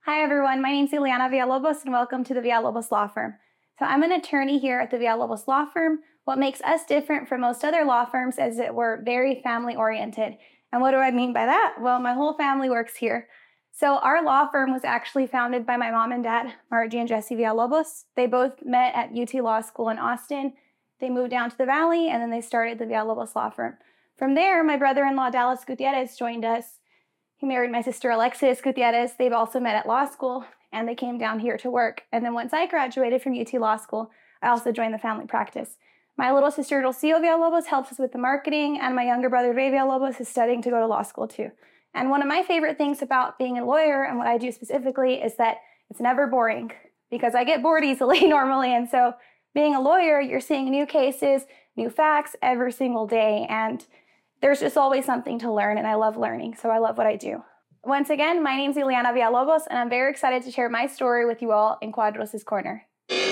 Hi, everyone. My name is Ileana Villalobos, and welcome to the Villalobos Law Firm. So I'm an attorney here at the Villalobos Law Firm. What makes us different from most other law firms is that we're very family-oriented. And what do I mean by that? Well, my whole family works here. So our law firm was actually founded by my mom and dad, Margie and Jesse Villalobos. They both met at UT Law School in Austin. They moved down to the Valley, and then they started the Villalobos Law Firm. From there, my brother-in-law, Dallas Gutierrez, joined us. He married my sister, Alexis Gutierrez. They've also met at law school, and they came down here to work. And then once I graduated from UT Law School, I also joined the family practice. My little sister, Rocio Villalobos, helps us with the marketing, and my younger brother, Ray Villalobos, is studying to go to law school too. And one of my favorite things about being a lawyer and what I do specifically is that it's never boring, because I get bored easily normally. And so being a lawyer, you're seeing new cases, new facts every single day, and there's just always something to learn, and I love learning, so I love what I do. Once again, my name is Ileana Villalobos, and I'm very excited to share my story with you all in Quadros' Corner.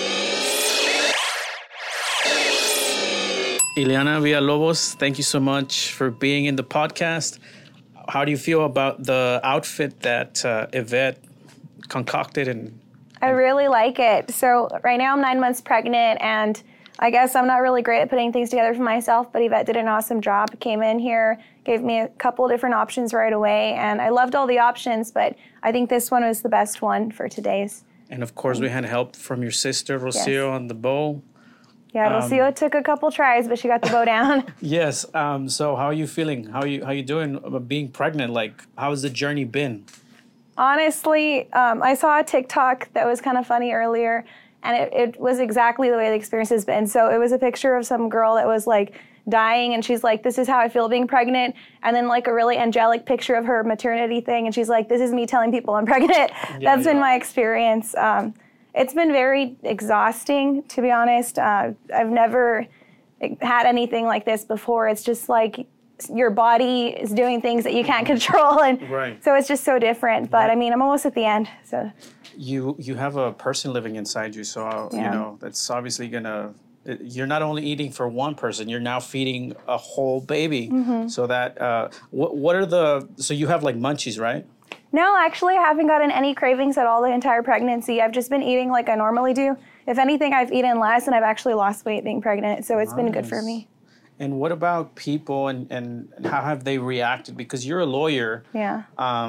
Ileana Villalobos, thank you so much for being in the podcast. How do you feel about the outfit that Yvette concocted? I really like it. So right now I'm 9 months pregnant, and I guess I'm not really great at putting things together for myself, but Yvette did an awesome job. Came in here, gave me a couple of different options right away, and I loved all the options, but I think this one was the best one for today's. And of course, we had help from your sister, Rocio, on the bow. Yeah, Rocio took a couple tries, but she got the bow down. Yes. So how are you feeling? How you doing about being pregnant? Like, how has the journey been? Honestly, I saw a TikTok that was kind of funny earlier, and it was exactly the way the experience has been. So it was a picture of some girl that was like dying, and she's like, this is how I feel being pregnant. And then like a really angelic picture of her maternity thing, and she's like, this is me telling people I'm pregnant. That's been my experience. It's been very exhausting, to be honest. I've never had anything like this before. It's just like your body is doing things that you can't control, and so it's just so different. But I mean, I'm almost at the end. So you have a person living inside you, so you know that's obviously gonna. You're not only eating for one person; you're now feeding a whole baby. So that what are the so you have like munchies, right? No, actually, I haven't gotten any cravings at all the entire pregnancy. I've just been eating like I normally do. If anything, I've eaten less, and I've actually lost weight being pregnant. So it's been good for me. And what about people and how have they reacted? Because you're a lawyer. Yeah.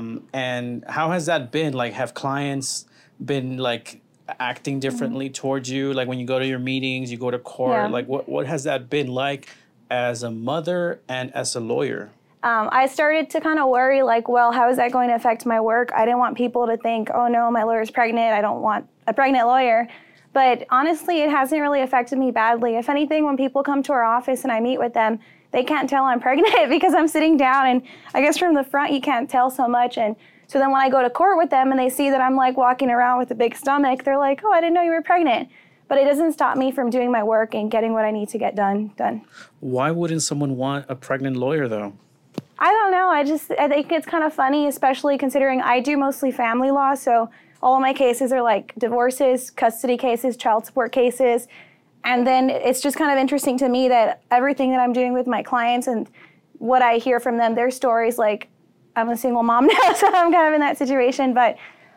And how has that been? Like, have clients been like acting differently towards you? Like when you go to your meetings, you go to court, like what has that been like as a mother and as a lawyer? I started to kind of worry, like, well, how is that going to affect my work? I didn't want people to think, oh no, my lawyer's pregnant. I don't want a pregnant lawyer. But honestly, it hasn't really affected me badly. If anything, when people come to our office and I meet with them, they can't tell I'm pregnant because I'm sitting down, and I guess from the front you can't tell so much. And so then when I go to court with them and they see that I'm like walking around with a big stomach, they're like, oh, I didn't know you were pregnant. But it doesn't stop me from doing my work and getting what I need to get done. Why wouldn't someone want a pregnant lawyer though? I don't know. I think it's kind of funny, especially considering I do mostly family law. So all of my cases are like divorces, custody cases, child support cases. And then it's just kind of interesting to me that everything that I'm doing with my clients and what I hear from them, their stories, like I'm a single mom now, so I'm kind of in that situation. But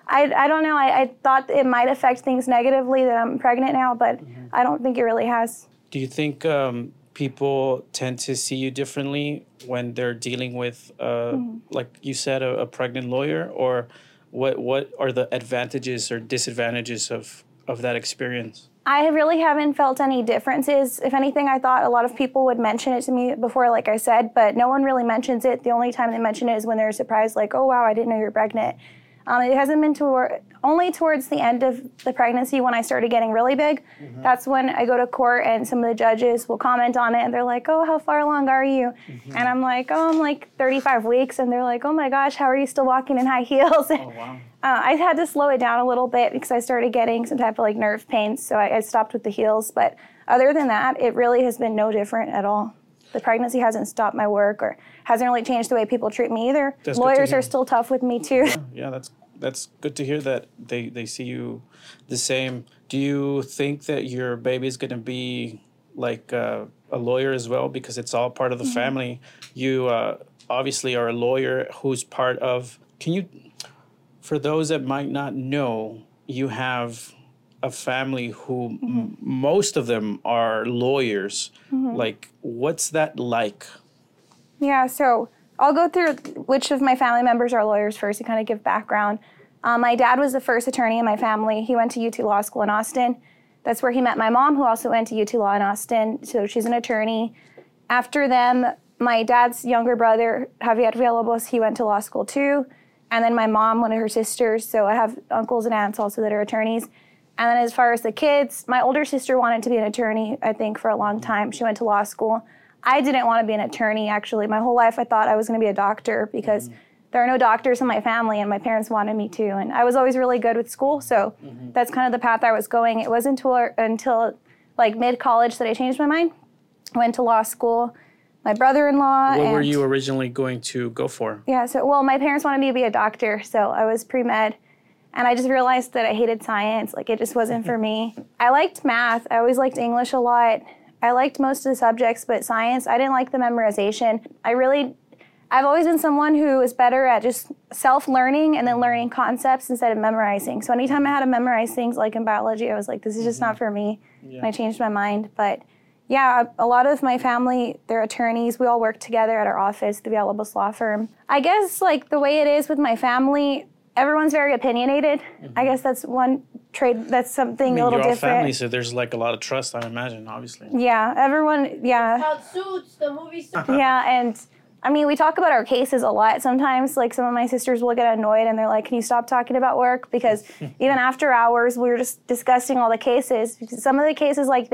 I don't know. I thought it might affect things negatively that I'm pregnant now, but I don't think it really has. Do you think people tend to see you differently when they're dealing with, like you said, a pregnant lawyer? Or what are the advantages or disadvantages of that experience? I really haven't felt any differences. If anything, I thought a lot of people would mention it to me before, like I said, but no one really mentions it. The only time they mention it is when they're surprised, like, oh, wow, I didn't know you were pregnant. It hasn't been only towards the end of the pregnancy when I started getting really big. That's when I go to court and some of the judges will comment on it and they're like, oh, how far along are you? And I'm like, oh, I'm like 35 weeks. And they're like, oh my gosh, how are you still walking in high heels? Oh, wow. I had to slow it down a little bit because I started getting some type of like nerve pain. So I stopped with the heels. But other than that, it really has been no different at all. The pregnancy hasn't stopped my work or hasn't really changed the way people treat me either. Lawyers are still tough with me too. Yeah, that's good to hear that they see you the same. Do you think that your baby is going to be like a lawyer as well? Because it's all part of the family. You obviously are a lawyer who's part of... For those that might not know, you have a family who most of them are lawyers. Like, what's that like? Yeah, so I'll go through which of my family members are lawyers first to kind of give background. My dad was the first attorney in my family. He went to UT Law School in Austin. That's where he met my mom, who also went to UT Law in Austin. So she's an attorney. After them, my dad's younger brother, Javier Villalobos, he went to law school too. And then my mom, one of her sisters. So I have uncles and aunts also that are attorneys. And then as far as the kids, my older sister wanted to be an attorney, I think, for a long time. She went to law school. I didn't want to be an attorney, actually. My whole life I thought I was going to be a doctor because there are no doctors in my family, and my parents wanted me to. And I was always really good with school, so that's kind of the path I was going. It wasn't until like mid-college that I changed my mind. Went to law school. My brother-in-law. What were you originally going to go for? Yeah, my parents wanted me to be a doctor, so I was pre-med. And I just realized that I hated science. Like, it just wasn't for me. I liked math. I always liked English a lot. I liked most of the subjects, but science, I didn't like the memorization. I've always been someone who is better at just self-learning and then learning concepts instead of memorizing. So anytime I had to memorize things like in biology, I was like, this is just not for me. Yeah. And I changed my mind. But yeah, a lot of my family, they're attorneys. We all work together at our office, the Villalobos Law Firm. I guess like the way it is with my family, everyone's very opinionated. I guess that's one trait, that's something a little different. You're all family, so there's like a lot of trust, I imagine, obviously. Yeah, everyone, yeah. How Suits, the movie Suits. Yeah, and I mean, we talk about our cases a lot. Sometimes, like, some of my sisters will get annoyed and they're like, can you stop talking about work? Because even after hours, we were just discussing all the cases. Some of the cases, like,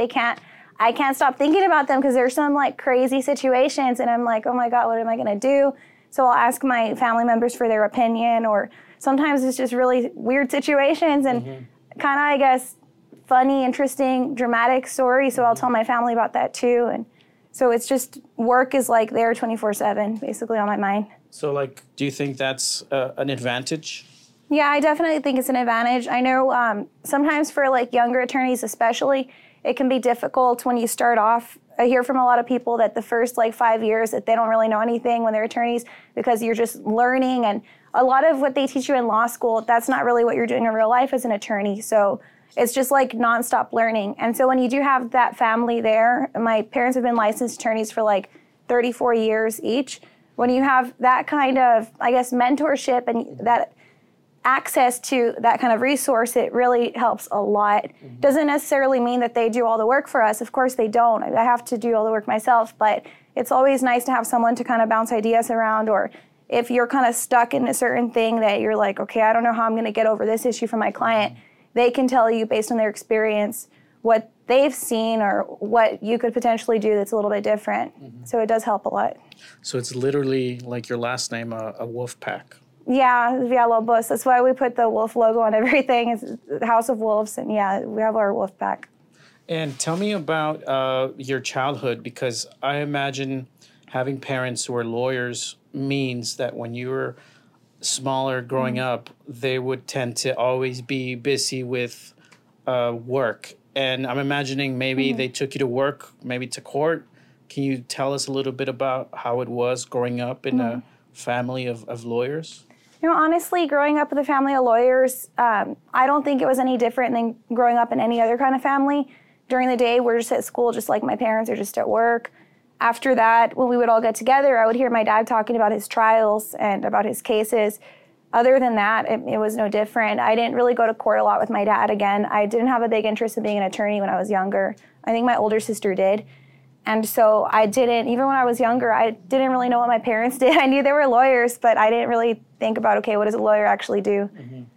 I can't stop thinking about them because there's some, like, crazy situations. And I'm like, oh my God, what am I going to do? So I'll ask my family members for their opinion, or sometimes it's just really weird situations and kind of, I guess, funny, interesting, dramatic stories. So I'll tell my family about that too. And so it's just, work is like there 24/7, basically on my mind. So like, do you think that's an advantage? Yeah, I definitely think it's an advantage. I know sometimes for like younger attorneys especially, it can be difficult when you start off. I hear from a lot of people that the first like 5 years that they don't really know anything when they're attorneys because you're just learning, and a lot of what they teach you in law school, that's not really what you're doing in real life as an attorney. So it's just like nonstop learning. And so when you do have that family there, my parents have been licensed attorneys for like 34 years each. When you have that kind of, I guess, mentorship and that access to that kind of resource, it really helps a lot. Doesn't necessarily mean that they do all the work for us. Of course they don't. I have to do all the work myself, but it's always nice to have someone to kind of bounce ideas around, or if you're kind of stuck in a certain thing that you're like, okay, I don't know how I'm going to get over this issue for my client, they can tell you based on their experience what they've seen or what you could potentially do that's a little bit different. So it does help a lot. So it's literally like your last name, a wolf pack. Yeah, Villalobos. That's why we put the wolf logo on everything. It's the House of Wolves, and yeah, we have our wolf pack. And tell me about your childhood, because I imagine having parents who are lawyers means that when you were smaller growing up, they would tend to always be busy with work. And I'm imagining maybe they took you to work, maybe to court. Can you tell us a little bit about how it was growing up in a family of lawyers? You know, honestly, growing up with a family of lawyers, I don't think it was any different than growing up in any other kind of family. During the day, we're just at school, just like my parents are just at work. After that, when we would all get together, I would hear my dad talking about his trials and about his cases. Other than that, it was no different. I didn't really go to court a lot with my dad. Again, I didn't have a big interest in being an attorney when I was younger. I think my older sister did. And so I didn't, even when I was younger, I didn't really know what my parents did. I knew they were lawyers, but I didn't really think about, okay, what does a lawyer actually do?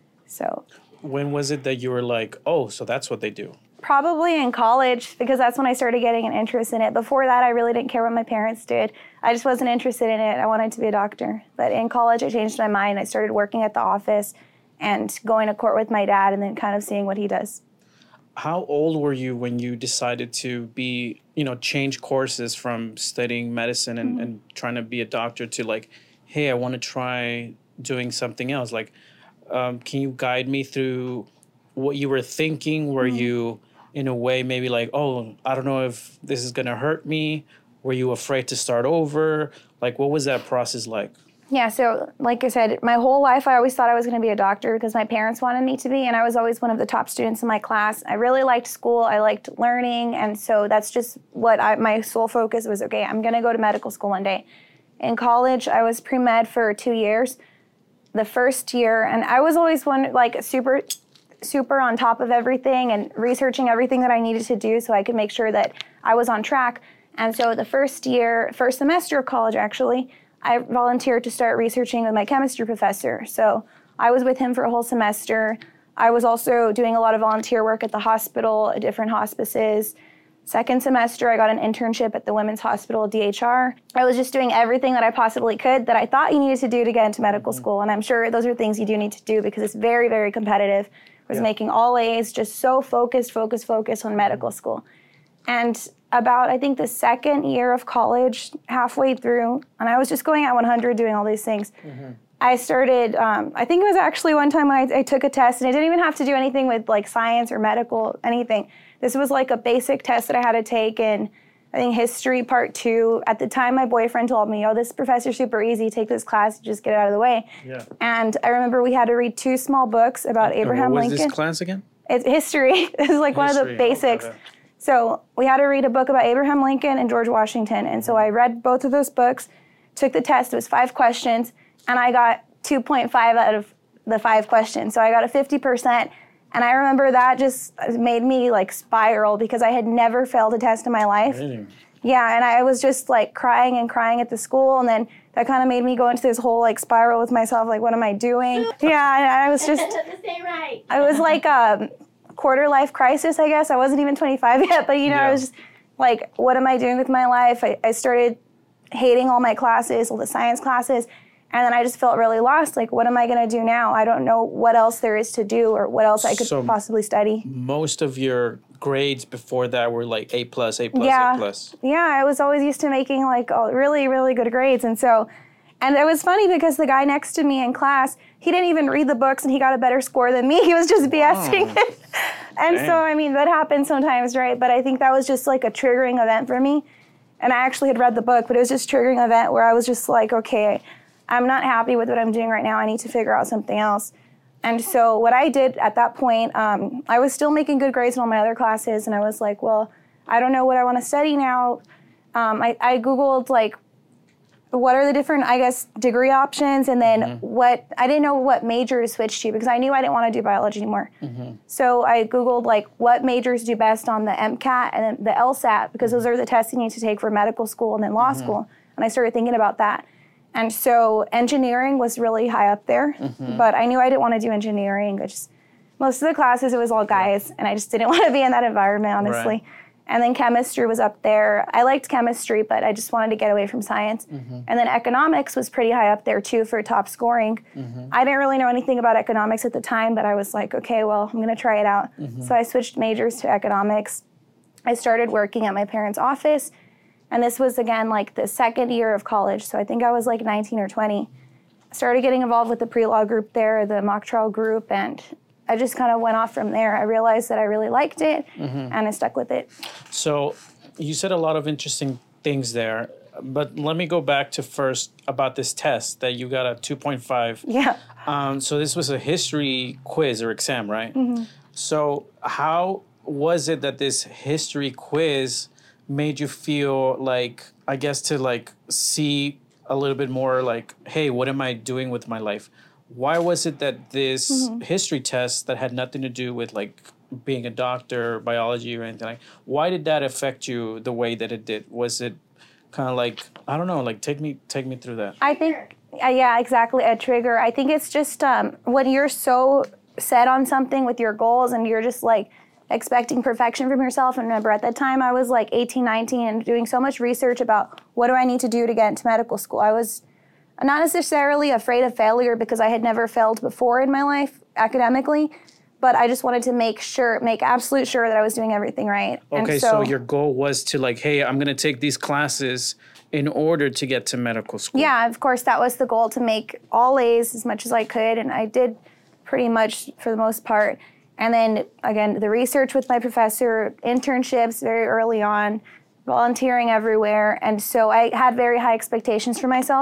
So. When was it that you were like, oh, so that's what they do? Probably in college, because that's when I started getting an interest in it. Before that, I really didn't care what my parents did. I just wasn't interested in it. I wanted to be a doctor. But in college, I changed my mind. I started working at the office and going to court with my dad and then kind of seeing what he does. How old were you when you decided to be, change courses from studying medicine and trying to be a doctor to like, hey, I want to try doing something else? Like, can you guide me through what you were thinking? Were you, in a way, maybe like, oh, I don't know if this is going to hurt me? Were you afraid to start over? Like, what was that process like? Yeah, so like I said, my whole life I always thought I was going to be a doctor because my parents wanted me to be, and I was always one of the top students in my class. I really liked school, I liked learning, and so that's just what my sole focus was. Okay, I'm going to go to medical school one day. In college, I was pre-med for 2 years. The first year, and I was always super on top of everything and researching everything that I needed to do so I could make sure that I was on track. And so the first semester of college actually, I volunteered to start researching with my chemistry professor. So I was with him for a whole semester. I was also doing a lot of volunteer work at the hospital, at different hospices. Second semester, I got an internship at the Women's Hospital, DHR. I was just doing everything that I possibly could that I thought you needed to do to get into medical school. And I'm sure those are things you do need to do because it's very, very competitive. I was making all A's, just so focused on medical school. And about, I think, the second year of college, halfway through, and I was just going at 100 doing all these things, I started, I think it was actually one time when I took a test, and I didn't even have to do anything with like science or medical, anything. This was like a basic test that I had to take in, I think, history part 2. At the time, my boyfriend told me, oh, this professor's super easy, take this class, just get it out of the way. Yeah. And I remember we had to read 2 small books about Abraham Lincoln. What was this class again? It's history. This is like one of the basics. Okay. So we had to read a book about Abraham Lincoln and George Washington. And so I read both of those books, took the test. It was 5 questions, and I got 2.5 out of the 5 questions. So I got a 50%. And I remember that just made me like spiral because I had never failed a test in my life. Really? Yeah, and I was just like crying at the school. And then that kind of made me go into this whole like spiral with myself, like, what am I doing? Yeah, and I was just, right. I was like quarter life crisis, I guess. I wasn't even 25 yet, but I was just like, what am I doing with my life? I started hating all my classes, all the science classes. And then I just felt really lost. Like, what am I going to do now? I don't know what else there is to do or what else I could possibly study. Most of your grades before that were like A+, A+, yeah. A+. Yeah, I was always used to making like really, really good grades. And it was funny because the guy next to me in class, he didn't even read the books and he got a better score than me. He was just BSing it. And so, I mean, that happens sometimes, right? But I think that was just like a triggering event for me. And I actually had read the book, but it was just a triggering event where I was just like, okay, I'm not happy with what I'm doing right now. I need to figure out something else. And so what I did at that point, I was still making good grades in all my other classes. And I was like, well, I don't know what I want to study now. I Googled, like, what are the different, I guess, degree options? And then I didn't know what major to switch to because I knew I didn't want to do biology anymore. So I Googled, like, what majors do best on the MCAT and then the LSAT because those are the tests you need to take for medical school and then law school. And I started thinking about that. And so engineering was really high up there, but I knew I didn't want to do engineering. Most of the classes, it was all guys, and I just didn't want to be in that environment, honestly. Right. And then chemistry was up there. I liked chemistry, but I just wanted to get away from science. And then economics was pretty high up there, too, for top scoring. I didn't really know anything about economics at the time, but I was like, okay, well, I'm going to try it out. So I switched majors to economics. I started working at my parents' office. And this was, again, like the second year of college. So I think I was like 19 or 20. I started getting involved with the pre-law group there, the mock trial group, and I just kind of went off from there. I realized that I really liked it, and I stuck with it. So you said a lot of interesting things there, but let me go back to first about this test that you got a 2.5. Yeah. So this was a history quiz or exam, right? So how was it that this history quiz made you feel like, I guess, to like see a little bit more like, hey, what am I doing with my life? Why was it that this history test that had nothing to do with like being a doctor, biology or anything, like, why did that affect you the way that it did? Was it kind of like, I don't know, like take me through that? I think, yeah, exactly, a trigger. I think it's just when you're so set on something with your goals and you're just like expecting perfection from yourself. And remember, at that time, I was like 18, 19 and doing so much research about what do I need to do to get into medical school. I was not necessarily afraid of failure because I had never failed before in my life academically, but I just wanted to make absolute sure that I was doing everything right. Okay, so your goal was to like, hey, I'm going to take these classes in order to get to medical school. Yeah, of course, that was the goal, to make all A's as much as I could, and I did pretty much for the most part. And then, again, the research with my professor, internships very early on, volunteering everywhere. And so I had very high expectations for myself.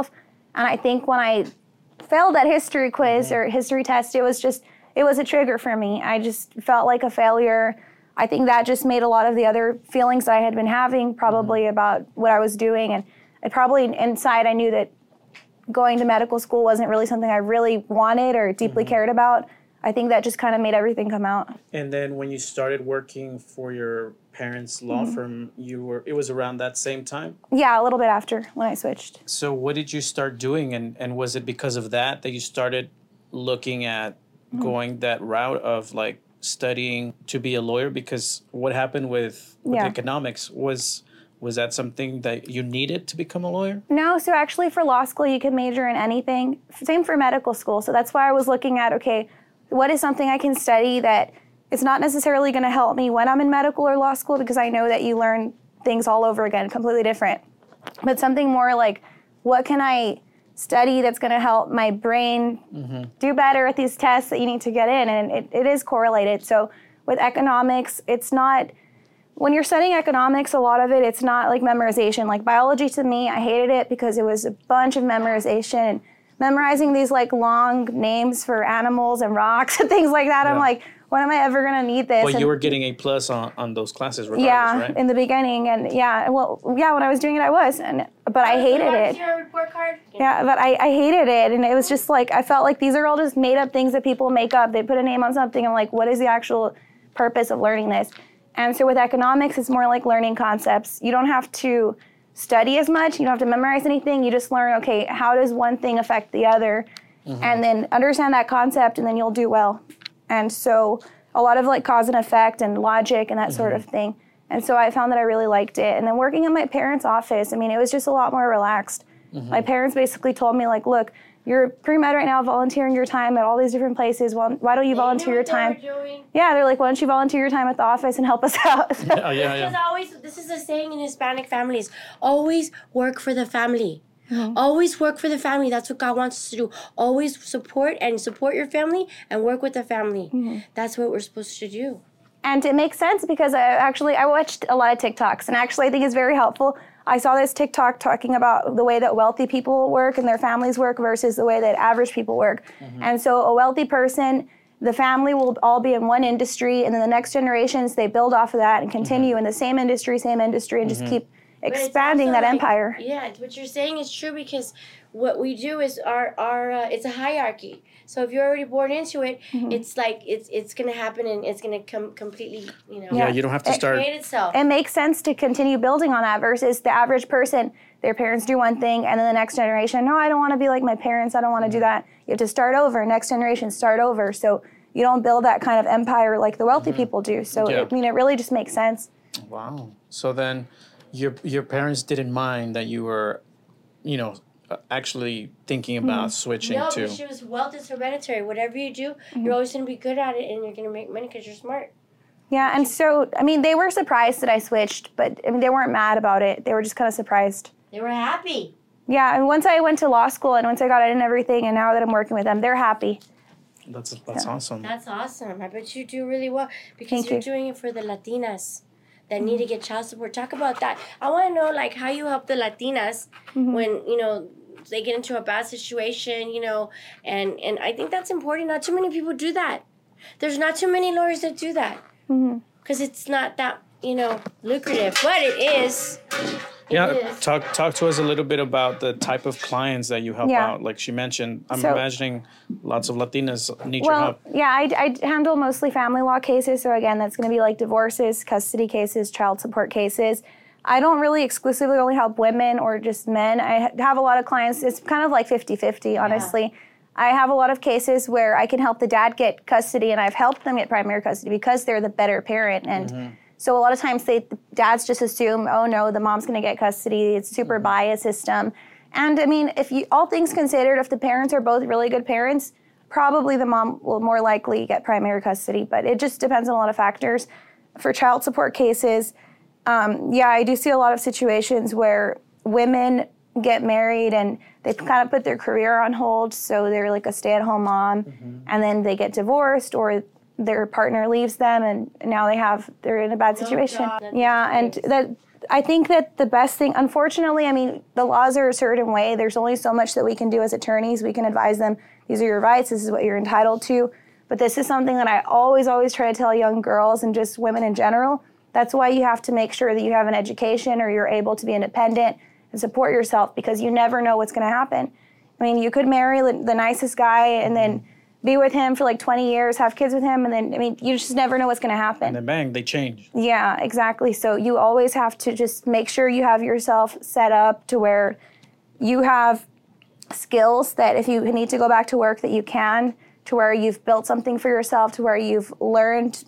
And I think when I failed that history quiz or history test, it was a trigger for me. I just felt like a failure. I think that just made a lot of the other feelings that I had been having probably about what I was doing. And I probably inside I knew that going to medical school wasn't really something I really wanted or deeply cared about. I think that just kind of made everything come out. And then when you started working for your parents' law firm, it was around that same time? Yeah, a little bit after when I switched. So what did you start doing? And was it because of that you started looking at going that route of like studying to be a lawyer? Because what happened with economics was that something that you needed to become a lawyer? No, so actually for law school, you can major in anything. Same for medical school. So that's why I was looking at, okay, what is something I can study that it's not necessarily going to help me when I'm in medical or law school, because I know that you learn things all over again, completely different. But something more like, what can I study that's going to help my brain do better at these tests that you need to get in? And it is correlated. So with economics, it's not, when you're studying economics, a lot of it's not like memorization. Like biology to me, I hated it because it was a bunch of memorization. Memorizing these like long names for animals and rocks and things like that. Yeah. I'm like, when am I ever going to need this? But you were getting A+ on those classes regardless, right? In the beginning. And when I was doing it, I was. But I hated it. Your report card? Yeah, but I hated it. And it was just like, I felt like these are all just made up things that people make up. They put a name on something. I'm like, what is the actual purpose of learning this? And so with economics, it's more like learning concepts. You don't have to study as much. You don't have to memorize anything. You just learn, okay, how does one thing affect the other? And then understand that concept, and then you'll do well. And so a lot of like cause and effect and logic and that sort of thing. And so I found that I really liked it. And then working in my parents' office, I mean, it was just a lot more relaxed. My parents basically told me, like, look, you're pre-med right now, volunteering your time at all these different places. Well, why don't you volunteer your time? Yeah, they're like, why don't you volunteer your time at the office and help us out? Because this is a saying in Hispanic families, always work for the family. Always work for the family. That's what God wants us to do. Always support your family and work with the family. That's what we're supposed to do. And it makes sense because I watched a lot of TikToks, and actually I think it's very helpful. I saw this TikTok talking about the way that wealthy people work and their families work versus the way that average people work. And so a wealthy person, the family will all be in one industry, and then the next generations, they build off of that and continue in the same industry, and just keep expanding that empire. Yeah, what you're saying is true, because what we do is our it's a hierarchy. So if you're already born into it, it's like it's gonna happen, and it's gonna come completely, Yeah, you don't have to start. Create itself. It makes sense to continue building on that versus the average person. Their parents do one thing, and then the next generation, no, I don't want to be like my parents. I don't want to do that. You have to start over. Next generation, start over. So you don't build that kind of empire like the wealthy people do. So it really just makes sense. Wow. So then, your parents didn't mind that you were, actually thinking about switching to. No, because she was wealth is hereditary. Whatever you do, you're always going to be good at it, and you're going to make money because you're smart. Yeah, and so, they were surprised that I switched, but, they weren't mad about it. They were just kind of surprised. They were happy. Yeah, and once I went to law school and once I got in and everything, and now that I'm working with them, they're happy. That's awesome. That's awesome. I bet you do really well because you're doing it for the Latinas that need to get child support. Talk about that. I want to know, like, how you help the Latinas when, they get into a bad situation, and I think that's important. Not too many people do that. There's not too many lawyers that do that because it's not that, lucrative, but it is. Talk to us a little bit about the type of clients that you help out. Like she mentioned, I'm imagining lots of Latinas need your help. Yeah, I handle mostly family law cases. So again, that's going to be like divorces, custody cases, child support cases. I don't really exclusively only help women or just men. I have a lot of clients. It's kind of like 50-50, honestly. Yeah. I have a lot of cases where I can help the dad get custody, and I've helped them get primary custody because they're the better parent. And so a lot of times the dads just assume, oh no, the mom's going to get custody. It's super biased system. And if all things considered, if the parents are both really good parents, probably the mom will more likely get primary custody. But it just depends on a lot of factors. For child support cases, I do see a lot of situations where women get married and they kind of put their career on hold. So they're like a stay-at-home mom, and then they get divorced or their partner leaves them, and now they're in a bad situation. And that I think that the best thing, unfortunately, I mean, the laws are a certain way. There's only so much that we can do as attorneys. We can advise them, these are your rights, this is what you're entitled to. But this is something that I always try to tell young girls and just women in general. That's why you have to make sure that you have an education or you're able to be independent and support yourself, because you never know what's going to happen. I mean, you could marry the nicest guy and then be with him for like 20 years, have kids with him, and then, I mean, you just never know what's going to happen. And then bang, they change. Yeah, exactly. So you always have to just make sure you have yourself set up to where you have skills that if you need to go back to work that you can, to where you've built something for yourself, to where you've learned,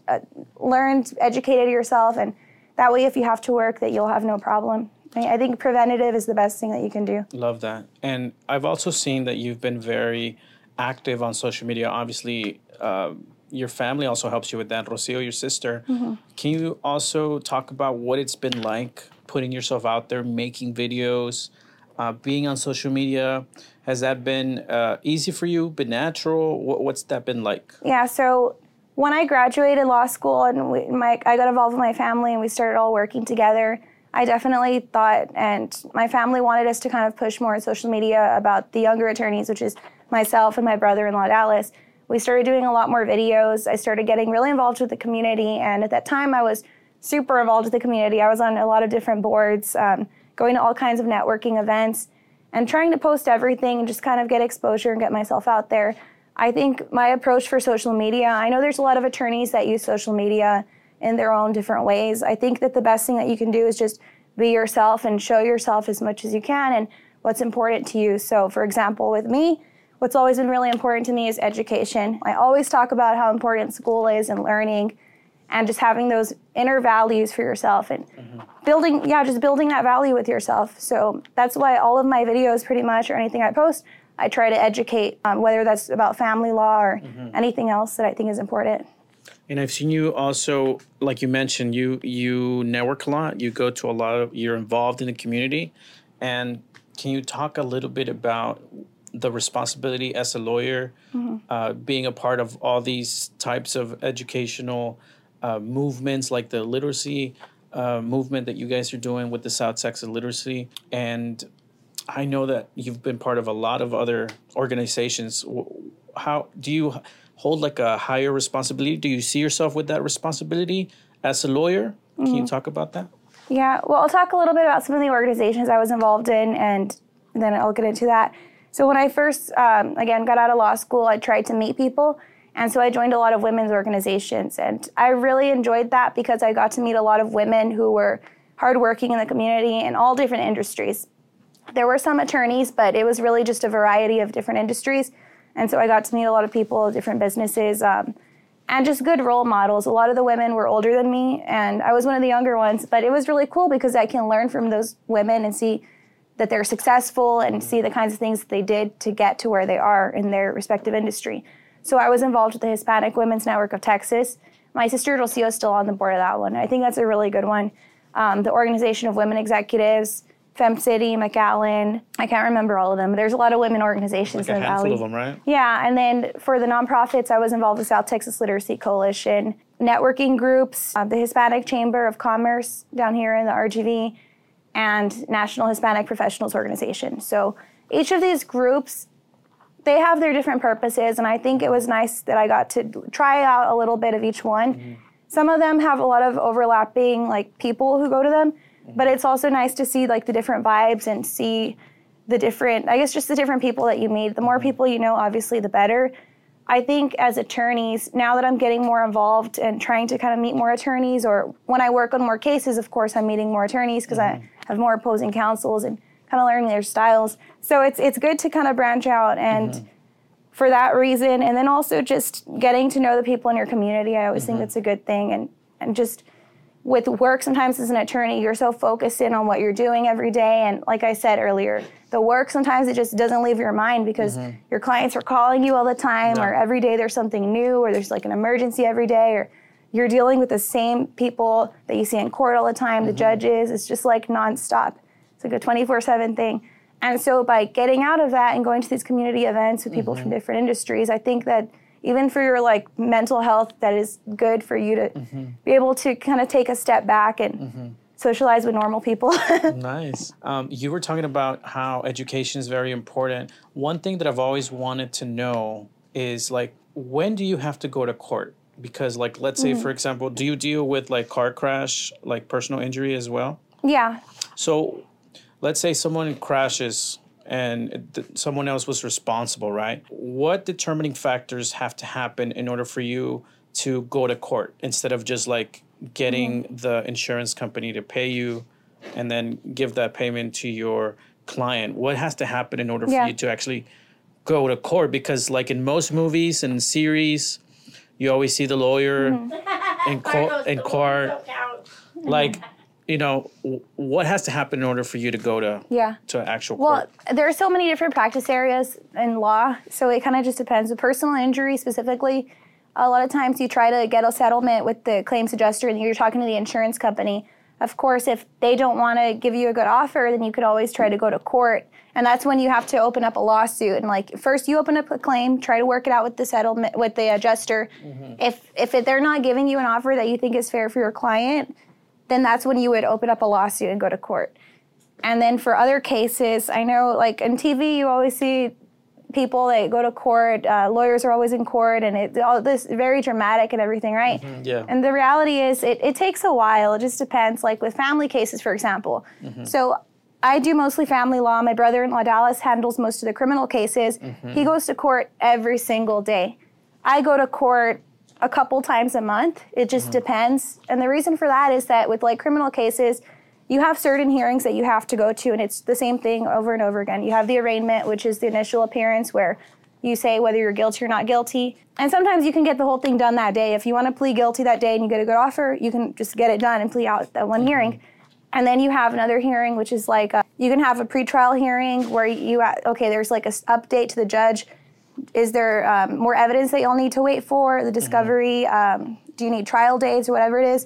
educated yourself, and that way if you have to work that you'll have no problem. I think preventative is the best thing that you can do. Love that. And I've also seen that you've been very active on social media. Obviously, your family also helps you with that. Rocio, your sister. Mm-hmm. Can you also talk about what it's been like putting yourself out there, making videos, being on social media? Has that been easy for you, been natural? What's that been like? Yeah, so when I graduated law school and I got involved with my family and we started all working together, I definitely thought, and my family wanted us to kind of push more on social media about the younger attorneys, which is myself and my brother-in-law, Dallas. We started doing a lot more videos. I started getting really involved with the community, and at that time I was super involved with the community. I was on a lot of different boards, going to all kinds of networking events, and trying to post everything and just kind of get exposure and get myself out there. I think my approach for social media, I know there's a lot of attorneys that use social media in their own different ways. I think that the best thing that you can do is just be yourself and show yourself as much as you can and what's important to you. So for example, with me, what's always been really important to me is education. I always talk about how important school is and learning and just having those inner values for yourself and building that value with yourself. So that's why all of my videos pretty much, or anything I post, I try to educate, whether that's about family law or anything else that I think is important. And I've seen you also, like you mentioned, you network a lot. You go to you're involved in the community. And can you talk a little bit about the responsibility as a lawyer, being a part of all these types of educational movements, like the literacy movement that you guys are doing with the South Texas Literacy? And I know that you've been part of a lot of other organizations. How do you hold like a higher responsibility? Do you see yourself with that responsibility as a lawyer? Can you talk about that? Yeah, well, I'll talk a little bit about some of the organizations I was involved in, and then I'll get into that. So when I first, again, got out of law school, I tried to meet people. And so I joined a lot of women's organizations. And I really enjoyed that because I got to meet a lot of women who were hardworking in the community in all different industries. There were some attorneys, but it was really just a variety of different industries. And so I got to meet a lot of people, different businesses, and just good role models. A lot of the women were older than me, and I was one of the younger ones. But it was really cool because I can learn from those women and see that they're successful and see the kinds of things that they did to get to where they are in their respective industry. So I was involved with the Hispanic Women's Network of Texas. My sister Rocio is still on the board of that one. I think that's a really good one. The Organization of Women Executives, FemCity, McAllen. I can't remember all of them, but there's a lot of women organizations in the valley. Like a handful of them, right? Yeah, and then for the nonprofits, I was involved with South Texas Literacy Coalition, networking groups, the Hispanic Chamber of Commerce down here in the RGV, and National Hispanic Professionals Organization. So each of these groups, they have their different purposes, and I think it was nice that I got to try out a little bit of each one. Some of them have a lot of overlapping like people who go to them, but it's also nice to see like the different vibes and see the different, I guess just the different people that you meet. The more people you know, obviously, the better. I think as attorneys, now that I'm getting more involved and trying to kind of meet more attorneys, or when I work on more cases, of course, I'm meeting more attorneys because I have more opposing counsels and kind of learning their styles. So it's good to kind of branch out and for that reason. And then also just getting to know the people in your community. I always think that's a good thing. And just with work, sometimes as an attorney, you're so focused in on what you're doing every day. And like I said earlier, the work, sometimes it just doesn't leave your mind because your clients are calling you all the time, or every day there's something new, or there's like an emergency every day, or you're dealing with the same people that you see in court all the time, the judges. It's just like nonstop. It's like a 24/7 thing. And so by getting out of that and going to these community events with people from different industries, I think that even for your like mental health, that is good for you to be able to kind of take a step back and socialize with normal people. Nice. You were talking about how education is very important. One thing that I've always wanted to know is like, when do you have to go to court? Because like, let's say, for example, do you deal with like car crash, like personal injury as well? Yeah. So let's say someone crashes and someone else was responsible, right? What determining factors have to happen in order for you to go to court instead of just like getting the insurance company to pay you and then give that payment to your client? What has to happen in order for you to actually go to court? Because like in most movies and series, you always see the lawyer in court. Like, you know, what has to happen in order for you to go to actual court? Well, there are so many different practice areas in law, so it kind of just depends. With personal injury specifically, a lot of times you try to get a settlement with the claims adjuster and you're talking to the insurance company. Of course, if they don't want to give you a good offer, then you could always try to go to court. And that's when you have to open up a lawsuit. And like, first you open up a claim, try to work it out with the settlement, with the adjuster. If they're not giving you an offer that you think is fair for your client, then that's when you would open up a lawsuit and go to court. And then for other cases, I know like in TV, you always see people that go to court, lawyers are always in court, and it's all this very dramatic and everything, right? Yeah. And the reality is it takes a while. It just depends. Like with family cases, for example. So I do mostly family law. My brother-in-law, Dallas, handles most of the criminal cases. He goes to court every single day. I go to court a couple times a month. It just depends. And the reason for that is that with like criminal cases, you have certain hearings that you have to go to, and it's the same thing over and over again. You have the arraignment, which is the initial appearance where you say whether you're guilty or not guilty. And sometimes you can get the whole thing done that day. If you want to plead guilty that day and you get a good offer, you can just get it done and plea out that one hearing. And then you have another hearing, which is like, you can have a pretrial hearing where there's like an update to the judge. Is there more evidence that you'll need to wait for? The discovery, do you need trial dates or whatever it is?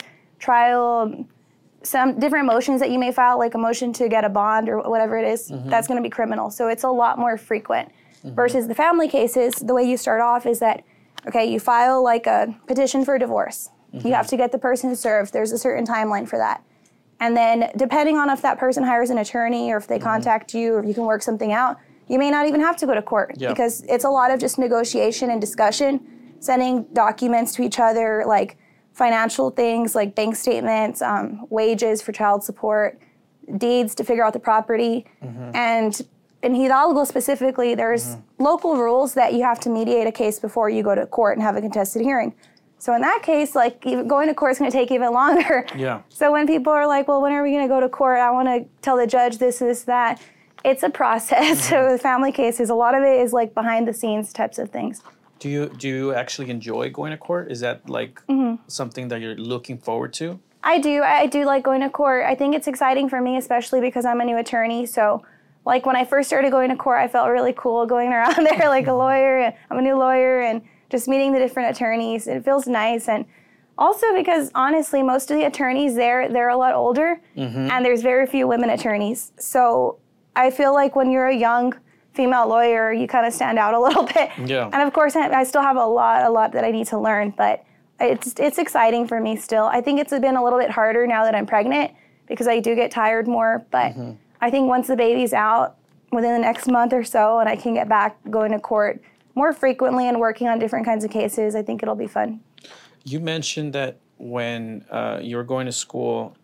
Trial, some different motions that you may file, like a motion to get a bond or whatever it is, that's going to be criminal. So it's a lot more frequent. Versus the family cases, the way you start off is that, you file like a petition for divorce. You have to get the person served. There's a certain timeline for that. And then depending on if that person hires an attorney or if they contact you or if you can work something out, you may not even have to go to court because it's a lot of just negotiation and discussion, sending documents to each other, like financial things like bank statements, wages for child support, deeds to figure out the property. And in Hidalgo specifically, there's local rules that you have to mediate a case before you go to court and have a contested hearing. So in that case, like even going to court is going to take even longer. Yeah. So when people are like, well, when are we going to go to court? I want to tell the judge this, that. It's a process. So with family cases, a lot of it is like behind the scenes types of things. Do you actually enjoy going to court? Is that like something that you're looking forward to? I do like going to court. I think it's exciting for me, especially because I'm a new attorney. So like when I first started going to court, I felt really cool going around there like a lawyer. And I'm a new lawyer and just meeting the different attorneys. It feels nice. And also because honestly, most of the attorneys there, they're a lot older and there's very few women attorneys. So I feel like when you're a young female lawyer, you kind of stand out a little bit. Yeah. And of course, I still have a lot that I need to learn, but it's exciting for me still. I think it's been a little bit harder now that I'm pregnant because I do get tired more, but I think once the baby's out within the next month or so and I can get back going to court more frequently and working on different kinds of cases, I think it'll be fun. You mentioned that when you were going to school,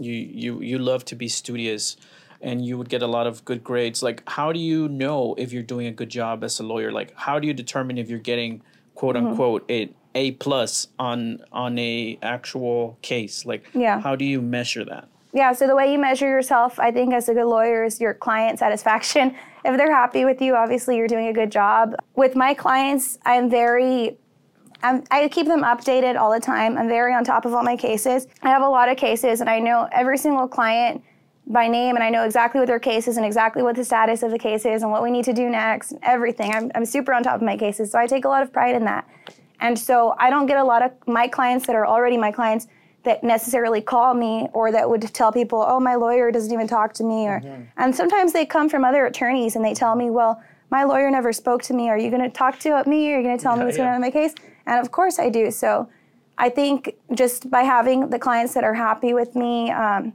you love to be studious and you would get a lot of good grades. Like, how do you know if you're doing a good job as a lawyer? Like, how do you determine if you're getting, quote unquote, an A+ on a actual case? Like, how do you measure that? Yeah, so the way you measure yourself, I think, as a good lawyer is your client satisfaction. If they're happy with you, obviously you're doing a good job. With my clients, I keep them updated all the time. I'm very on top of all my cases. I have a lot of cases, and I know every single client by name, and I know exactly what their case is and exactly what the status of the case is and what we need to do next, and everything. I'm super on top of my cases, so I take a lot of pride in that. And so I don't get a lot of my clients that are already my clients that necessarily call me or that would tell people, oh, my lawyer doesn't even talk to me. And sometimes they come from other attorneys and they tell me, well, my lawyer never spoke to me. Are you going to talk to me? Are you going to tell me what's going on in my case? And of course I do. So I think just by having the clients that are happy with me,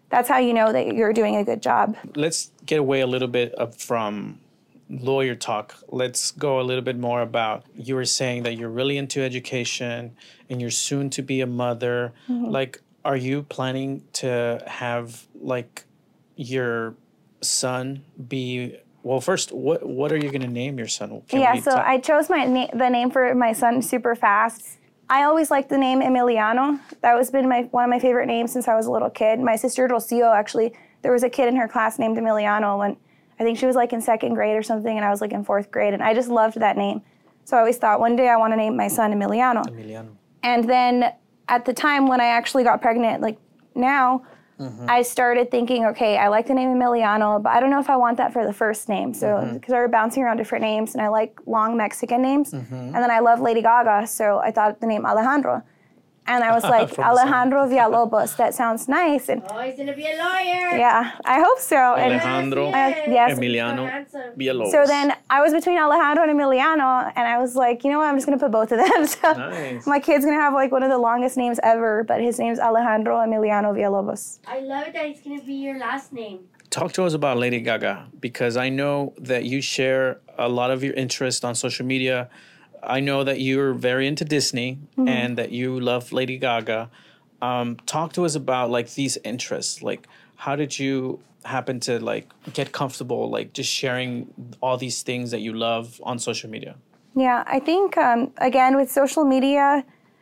that's how you know that you're doing a good job. Let's get away a little bit from lawyer talk. Let's go a little bit more about, you were saying that you're really into education and you're soon to be a mother. Like, are you planning to have like your son be, well, first, what are you going to name your son? I chose the name for my son super fast. I always liked the name Emiliano. That was been one of my favorite names since I was a little kid. My sister Rocio, actually, there was a kid in her class named Emiliano when I think she was like in 2nd grade or something, and I was like in 4th grade, and I just loved that name. So I always thought one day I want to name my son Emiliano. And then at the time when I actually got pregnant, like now, I started thinking, okay, I like the name Emiliano, but I don't know if I want that for the first name. So because I were bouncing around different names, and I like long Mexican names, and then I love Lady Gaga, so I thought the name Alejandro. And I was like, Alejandro Villalobos, that sounds nice. And he's going to be a lawyer. Yeah, I hope so. Alejandro Emiliano Villalobos. So then I was between Alejandro and Emiliano, and I was like, you know what, I'm just going to put both of them. So my kid's going to have like one of the longest names ever, but his name's Alejandro Emiliano Villalobos. I love it that it's going to be your last name. Talk to us about Lady Gaga, because I know that you share a lot of your interest on social media. I know that you're very into Disney and that you love Lady Gaga. Talk to us about like these interests. Like, how did you happen to like get comfortable like just sharing all these things that you love on social media? Yeah, I think again with social media,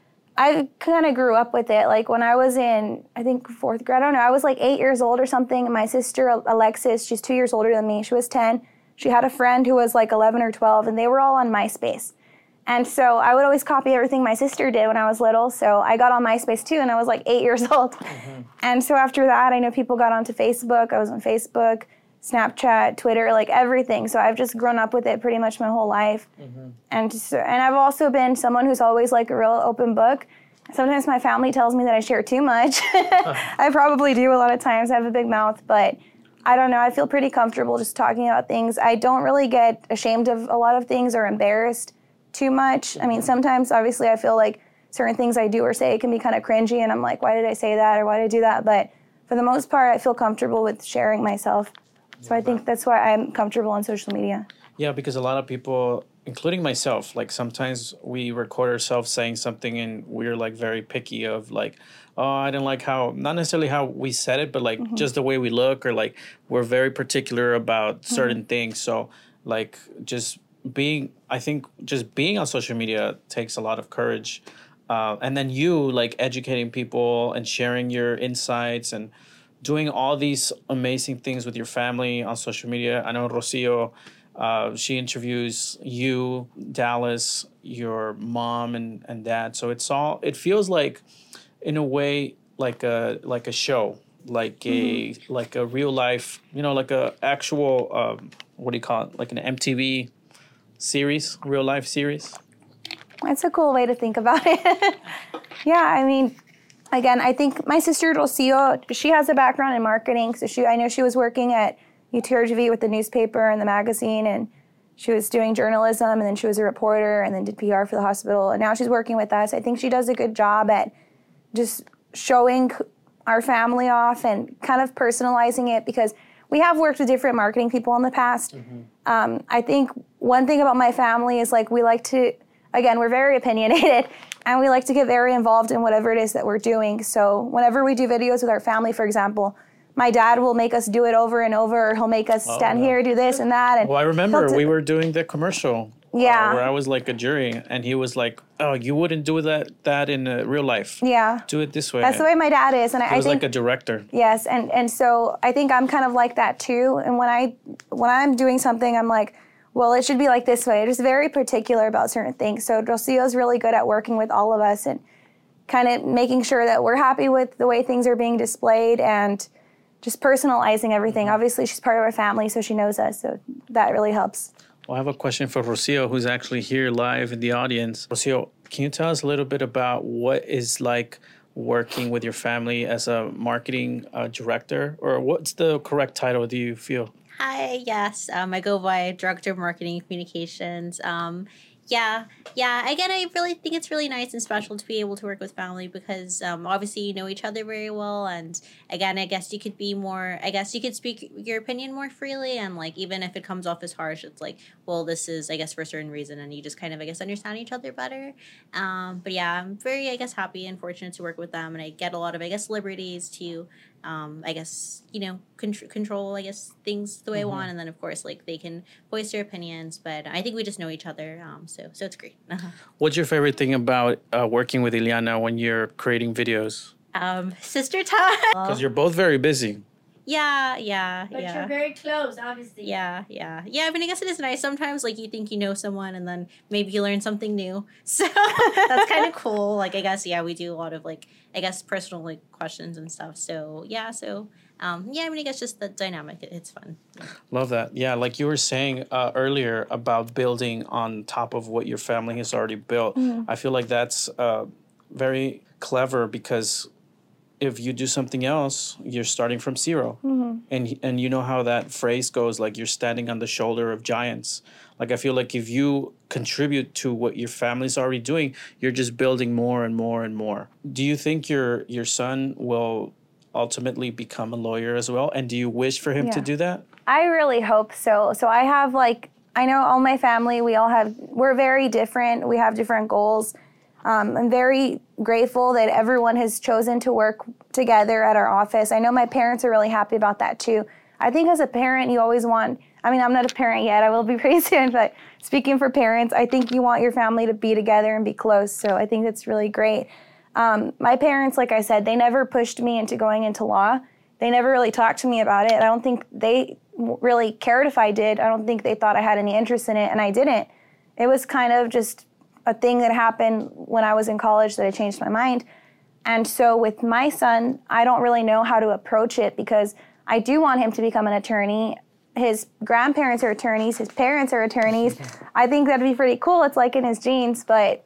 I kind of grew up with it. Like when I was in, I think 4th grade, I don't know, I was like 8 years old or something. And my sister Alexis, she's 2 years older than me. She was 10. She had a friend who was like 11 or 12, and they were all on MySpace. And so I would always copy everything my sister did when I was little. So I got on MySpace too, and I was like 8 years old. And so after that, I know people got onto Facebook. I was on Facebook, Snapchat, Twitter, like everything. So I've just grown up with it pretty much my whole life. And I've also been someone who's always like a real open book. Sometimes my family tells me that I share too much. I probably do a lot of times. I have a big mouth, but I don't know. I feel pretty comfortable just talking about things. I don't really get ashamed of a lot of things or embarrassed too much. I mean, sometimes obviously I feel like certain things I do or say can be kind of cringy, and I'm like, why did I say that or why did I do that? But for the most part, I feel comfortable with sharing myself. So I think that's why I'm comfortable on social media. Yeah, because a lot of people, including myself, like sometimes we record ourselves saying something and we're like very picky of like, oh, I didn't like how, not necessarily how we said it, but like just the way we look, or like we're very particular about certain things. So like I think just being on social media takes a lot of courage. And then you like educating people and sharing your insights and doing all these amazing things with your family on social media. I know Rocio, she interviews you, Dallas, your mom and dad. So it feels like, in a way, like a show, like a real life, like a actual, what do you call it? Like an MTV series, real life series. That's a cool way to think about it. Yeah, I mean, again, I think my sister Rocio, she has a background in marketing. So I know she was working at UTRGV with the newspaper and the magazine, and she was doing journalism, and then she was a reporter, and then did PR for the hospital, and now she's working with us. I think she does a good job at just showing our family off and kind of personalizing it, because we have worked with different marketing people in the past. I think one thing about my family is like we like to, again, we're very opinionated, and we like to get very involved in whatever it is that we're doing. So whenever we do videos with our family, for example, my dad will make us do it over and over, or he'll make us stand here, do this and that. And well, I remember we were doing the commercial. Yeah. Where I was like a jury, and he was like, "Oh, you wouldn't do that in real life. Yeah. Do it this way." That's the way my dad is, and I was think like a director. Yes, and so I think I'm kind of like that too. And when I'm doing something, I'm like, well, it should be like this way. I'm just very particular about certain things. So Rocio's really good at working with all of us and kind of making sure that we're happy with the way things are being displayed and just personalizing everything. Obviously, she's part of our family, so she knows us, so that really helps. Well, I have a question for Rocio, who's actually here live in the audience. Rocio, can you tell us a little bit about what is like working with your family as a marketing director, or what's the correct title, do you feel? Hi, yes. I go by Director of Marketing and Communications. Yeah. Again, I really think it's really nice and special to be able to work with family because obviously you know each other very well. And again, I guess you could speak your opinion more freely. And like, even if it comes off as harsh, it's like, well, this is, I guess, for a certain reason. And you just kind of, I guess, understand each other better. But yeah, I'm very, I guess, happy and fortunate to work with them. And I get a lot of, I guess, liberties to I guess, control, I guess, things the way I want. And then, of course, like, they can voice their opinions. But I think we just know each other. So it's great. What's your favorite thing about working with Ileana when you're creating videos? Sister time. Because you're both very busy. Yeah. But you're very close, obviously. Yeah. I mean, I guess it is nice. Sometimes, like, you think you know someone and then maybe you learn something new. So that's kind of cool. Like, I guess, we do a lot of, like, I guess, personal, like, questions and stuff. So, I mean, I guess just the dynamic, it's fun. Love that. Yeah, like you were saying earlier about building on top of what your family has already built. I feel like that's very clever because if you do something else, you're starting from zero. And you know how that phrase goes, like you're standing on the shoulder of giants. Like I feel like if you contribute to what your family's already doing, you're just building more and more and more. Do you think your son will ultimately become a lawyer as well? And do you wish for him to do that? I really hope so. So I have I know all my family, we're very different. We have different goals. I'm very grateful that everyone has chosen to work together at our office. I know my parents are really happy about that too. I think as a parent, you always want, I'm not a parent yet, I will be pretty soon, but speaking for parents, I think you want your family to be together and be close. So I think that's really great. My parents, like I said, they never pushed me into going into law. They never really talked to me about it. I don't think they really cared if I did. I don't think they thought I had any interest in it, and I didn't. It was kind of just a thing that happened when I was in college that I changed my mind. And so with my son, I don't really know how to approach it because I do want him to become an attorney. His grandparents are attorneys. His parents are attorneys. I think that'd be pretty cool. It's like in his genes, but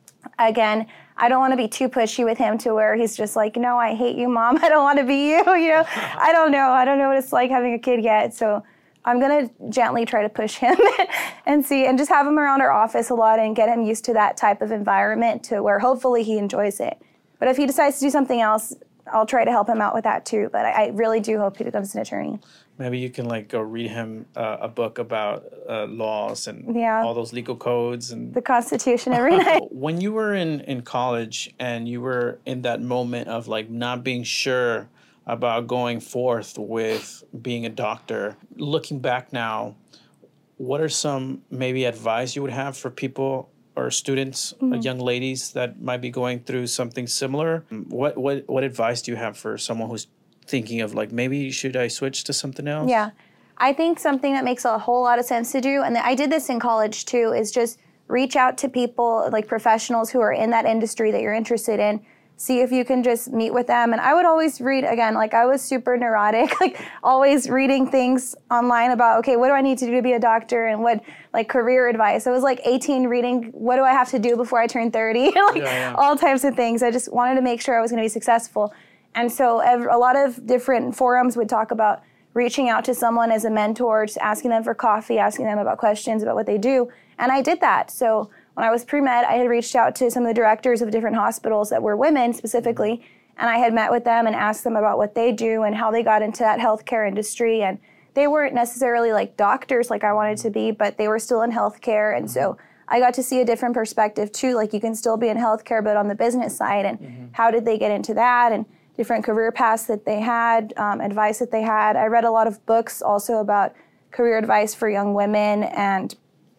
again, I don't want to be too pushy with him to where he's just like, no, I hate you, Mom. I don't want to be you. I don't know. I don't know what it's like having a kid yet. So I'm going to gently try to push him and just have him around our office a lot and get him used to that type of environment to where hopefully he enjoys it. But if he decides to do something else, I'll try to help him out with that too. But I really do hope he becomes an attorney. Maybe you can go read him a book about laws and all those legal codes and the Constitution every night. When you were in college and you were in that moment of not being sure about going forth with being a doctor, looking back now, what are some maybe advice you would have for people or students, young ladies that might be going through something similar? What advice do you have for someone who's thinking of maybe should I switch to something else? Yeah, I think something that makes a whole lot of sense to do, and I did this in college too, is just reach out to people like professionals who are in that industry that you're interested in. See if you can just meet with them. And I would always read, again, I was super neurotic, always reading things online about, okay, what do I need to do to be a doctor and what, career advice. I was 18 reading, what do I have to do before I turn 30? All types of things. I just wanted to make sure I was going to be successful. And so a lot of different forums would talk about reaching out to someone as a mentor, just asking them for coffee, asking them about questions about what they do. And I did that. So when I was pre-med, I had reached out to some of the directors of different hospitals that were women specifically, and I had met with them and asked them about what they do and how they got into that healthcare industry. And they weren't necessarily doctors like I wanted to be, but they were still in healthcare. And so I got to see a different perspective too, you can still be in healthcare, but on the business side, and how did they get into that, and different career paths that they had, advice that they had. I read a lot of books also about career advice for young women, and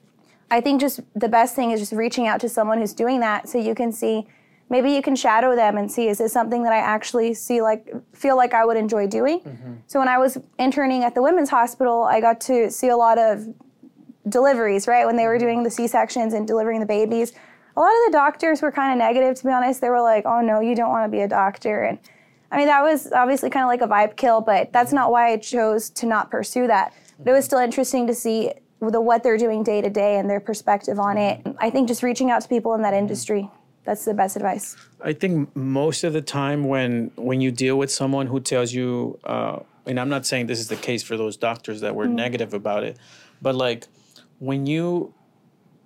I think just the best thing is just reaching out to someone who's doing that so you can see, maybe you can shadow them and see, is this something that I actually feel like I would enjoy doing? So when I was interning at the women's hospital, I got to see a lot of deliveries, right? When they were doing the C-sections and delivering the babies. A lot of the doctors were kind of negative, to be honest. They were like, oh no, you don't want to be a doctor. And I mean, that was obviously kind of like a vibe kill, but that's not why I chose to not pursue that. But it was still interesting to see what they're doing day to day and their perspective on it. I think just reaching out to people in that industry, that's the best advice. I think most of the time when you deal with someone who tells you, and I'm not saying this is the case for those doctors that were negative about it, but when you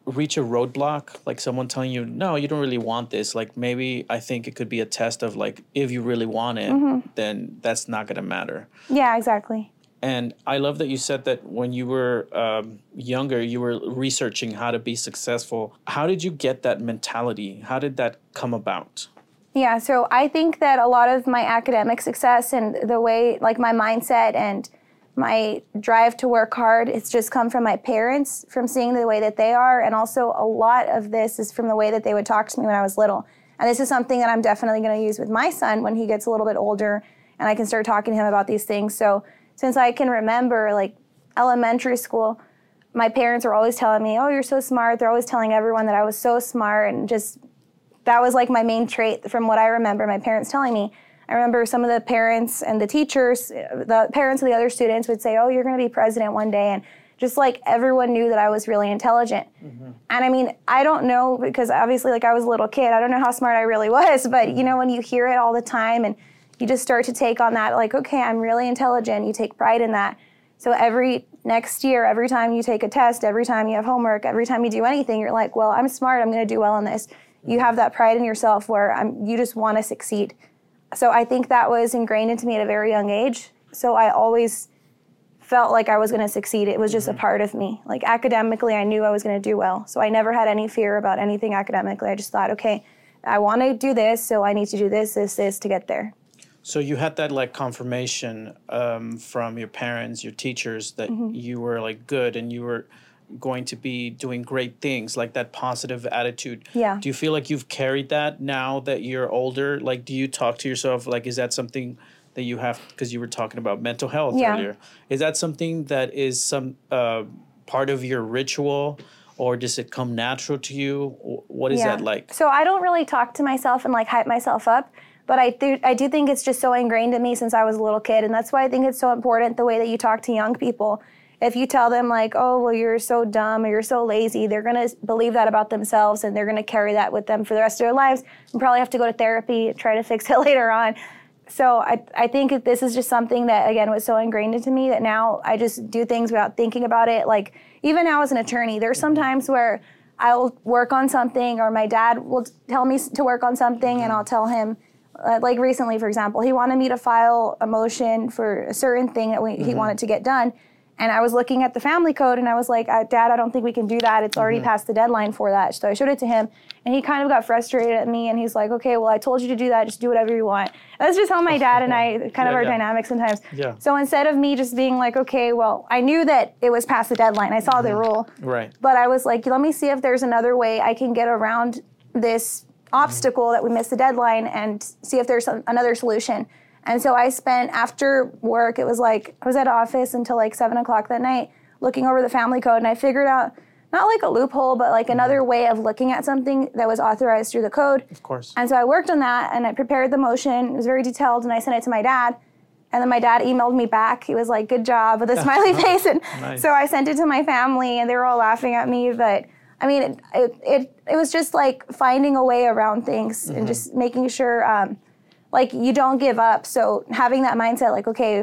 reach a roadblock, like someone telling you, no, you don't really want this, like maybe I think it could be a test of like, if you really want it, then that's not going to matter. Yeah, exactly. And I love that you said that when you were younger, you were researching how to be successful. How did you get that mentality? How did that come about? Yeah, so I think that a lot of my academic success and the way, like my mindset and my drive to work hard, it's just come from my parents, from seeing the way that they are. And also a lot of this is from the way that they would talk to me when I was little. And this is something that I'm definitely going to use with my son when he gets a little bit older and I can start talking to him about these things. So since I can remember, like elementary school, my parents were always telling me, oh, you're so smart. They're always telling everyone that I was so smart, and just that was like my main trait from what I remember my parents telling me. I remember some of the parents and the teachers, the parents of the other students would say, oh, you're going to be president one day. And just like everyone knew that I was really intelligent. And I mean, I don't know, because obviously like I was a little kid. I don't know how smart I really was. But, you know, when you hear it all the time and you just start to take on that, like, okay, I'm really intelligent. You take pride in that. So next year, every time you take a test, every time you have homework, every time you do anything, you're like, well, I'm smart. I'm going to do well in this. You have that pride in yourself where you just want to succeed. So I think that was ingrained into me at a very young age. So I always felt like I was going to succeed. It was just a part of me. Like academically, I knew I was going to do well. So I never had any fear about anything academically. I just thought, okay, I want to do this, so I need to do this to get there. So you had that like confirmation from your parents, your teachers, that you were like good and you were going to be doing great things, like that positive attitude. Yeah. Do you feel like you've carried that now that you're older? Like, do you talk to yourself? Like, is that something that you have, because you were talking about mental health earlier? Is that something that is some part of your ritual, or does it come natural to you? What is that like? So I don't really talk to myself and like hype myself up, but I do think it's just so ingrained in me since I was a little kid. And that's why I think it's so important the way that you talk to young people. If you tell them like, oh, well, you're so dumb or you're so lazy, they're going to believe that about themselves and they're going to carry that with them for the rest of their lives and probably have to go to therapy and try to fix it later on. So I think this is just something that, again, was so ingrained into me that now I just do things without thinking about it. Like even now as an attorney, there's some times where I'll work on something, or my dad will tell me to work on something and I'll tell him, like recently, for example, he wanted me to file a motion for a certain thing that he wanted to get done. And I was looking at the family code and I was like, Dad, I don't think we can do that. It's already past the deadline for that. So I showed it to him and he kind of got frustrated at me and he's like, okay, well, I told you to do that. Just do whatever you want. That's just how my dad and I kind of are dynamic sometimes. Yeah. So instead of me just being like, okay, well, I knew that it was past the deadline. I saw the rule. Right. But I was like, let me see if there's another way I can get around this obstacle that we missed the deadline and see if there's another solution. And so I spent, after work, it was like, I was at office until like 7 o'clock that night, looking over the family code, and I figured out, not like a loophole, but like another way of looking at something that was authorized through the code. Of course. And so I worked on that, and I prepared the motion. It was very detailed, and I sent it to my dad. And then my dad emailed me back. He was like, good job, with a smiley face. And so I sent it to my family, and they were all laughing at me. But I mean, it was just like finding a way around things and just making sure, like, you don't give up. So having that mindset, like, okay,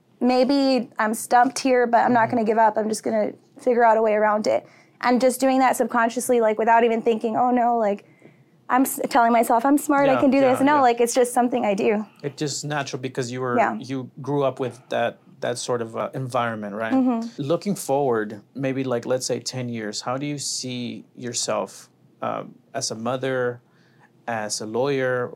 maybe I'm stumped here, but I'm not going to give up. I'm just going to figure out a way around it. And just doing that subconsciously, like, without even thinking, oh, no, like, I'm telling myself I'm smart, I can do this. No, like, it's just something I do. It's just natural because you grew up with that sort of environment, right? Looking forward, maybe like, let's say 10 years, how do you see yourself as a mother, as a lawyer?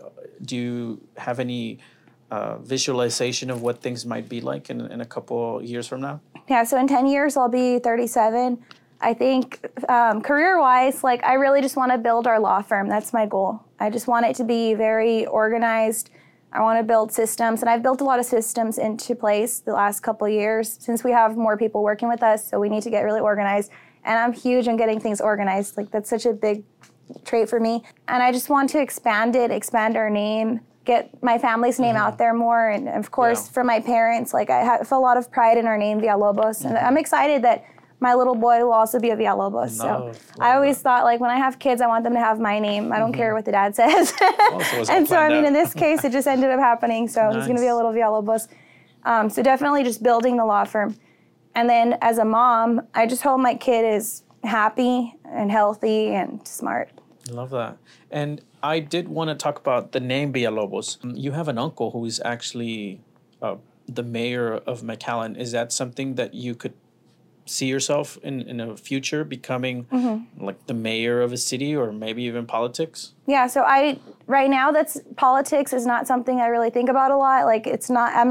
Do you have any visualization of what things might be like in a couple years from now? Yeah, so in 10 years, I'll be 37. I think career-wise, like, I really just want to build our law firm. That's my goal. I just want it to be very organized. I want to build systems, and I've built a lot of systems into place the last couple of years since we have more people working with us, so we need to get really organized. And I'm huge on getting things organized. Like, that's such a big trait for me. And I just want to expand our name, get my family's name out there more. And of course, for my parents, like, I have a lot of pride in our name, Villalobos. And I'm excited that my little boy will also be a Villalobos. So I always thought, like, when I have kids, I want them to have my name. I don't care what the dad says. And so, I mean, in this case, it just ended up happening. So he's going to be a little Villalobos. So definitely just building the law firm. And then as a mom, I just hope my kid is happy and healthy and smart. Love that. And I did want to talk about the name Villalobos. You have an uncle who is actually the mayor of McAllen. Is that something that you could see yourself in a future becoming like the mayor of a city, or maybe even politics? Yeah, so right now politics is not something I really think about a lot. Like I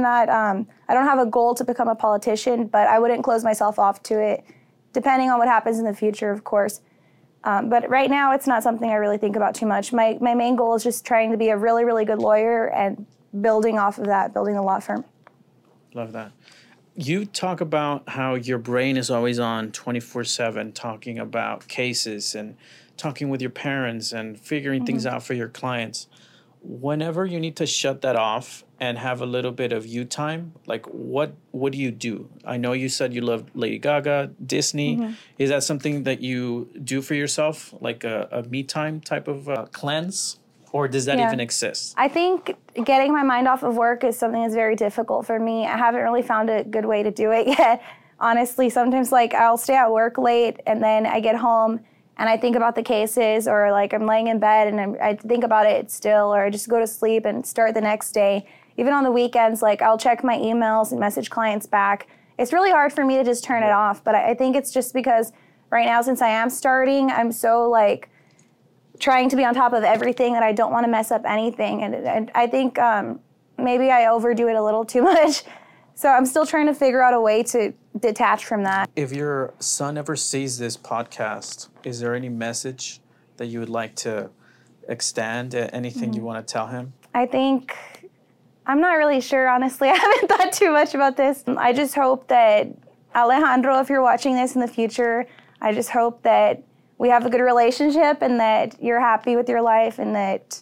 don't have a goal to become a politician, but I wouldn't close myself off to it, depending on what happens in the future, of course. But right now it's not something I really think about too much. My main goal is just trying to be a really, really good lawyer and building off of that, building a law firm. Love that. You talk about how your brain is always on 24/7, talking about cases and talking with your parents and figuring things out for your clients. Whenever you need to shut that off and have a little bit of you time, like what do you do? I know you said you love Lady Gaga, Disney. Is that something that you do for yourself, like a me time type of cleanse? Or does that even exist? I think getting my mind off of work is something that's very difficult for me. I haven't really found a good way to do it yet. Honestly, sometimes like I'll stay at work late and then I get home and I think about the cases, or like I'm laying in bed and I think about it still, or I just go to sleep and start the next day. Even on the weekends, like I'll check my emails and message clients back. It's really hard for me to just turn it off, but I think it's just because right now, since I am starting, I'm so like trying to be on top of everything that I don't want to mess up anything. And I think maybe I overdo it a little too much. So I'm still trying to figure out a way to detach from that. If your son ever sees this podcast, is there any message that you would like to extend? Anything you want to tell him? I think, I'm not really sure, honestly. I haven't thought too much about this. I just hope that, Alejandro, if you're watching this in the future, I just hope that we have a good relationship and that you're happy with your life and that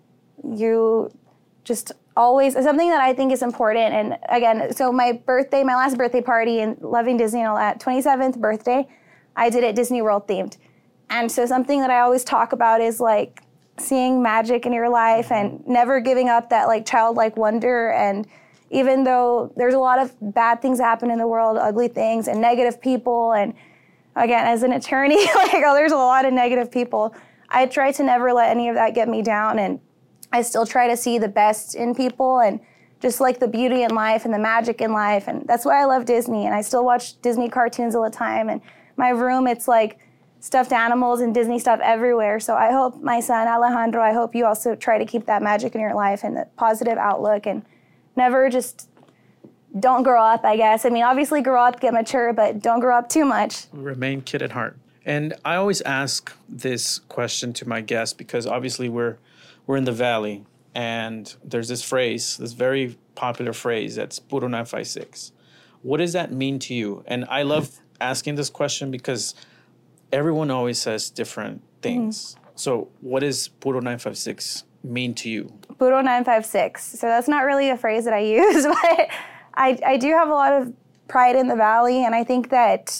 you just always, something that I think is important. And again, so my last birthday party in loving Disney and all that, 27th birthday, I did it Disney World themed. And so something that I always talk about is like seeing magic in your life and never giving up that like childlike wonder. And even though there's a lot of bad things that happen in the world, ugly things and negative people, and again, as an attorney, there's a lot of negative people. I try to never let any of that get me down, and I still try to see the best in people and just like the beauty in life and the magic in life. And that's why I love Disney, and I still watch Disney cartoons all the time. And my room, it's like stuffed animals and Disney stuff everywhere. So I hope my son, Alejandro, I hope you also try to keep that magic in your life and the positive outlook and never just don't grow up, I guess. I mean, obviously grow up, get mature, but don't grow up too much. Remain kid at heart. And I always ask this question to my guests because obviously we're in the Valley, and there's this phrase, this very popular phrase, that's Puro 956. What does that mean to you? And I love asking this question because everyone always says different things. So what does Puro 956 mean to you? Puro 956. So that's not really a phrase that I use, but I do have a lot of pride in the Valley, and I think that